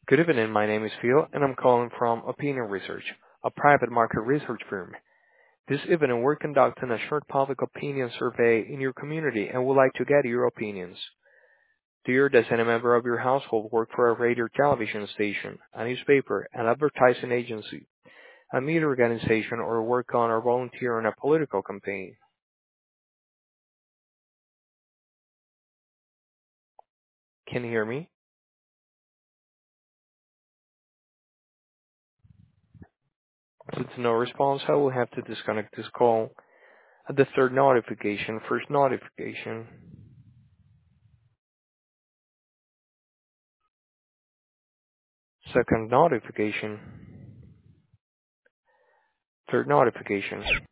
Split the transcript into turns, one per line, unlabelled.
Good evening. My name is Phil, and I'm calling from Opinion Research, a private market research firm. This evening, we're conducting a short public opinion survey in your community and would like to get your opinions. Do you, does any member of your household work for a radio or television station, a newspaper, an advertising agency, a media organization, or work on or volunteer in a political campaign? Can you hear me? Since no response, I will have to disconnect this call. At the third notification, first notification, second notification, third notification.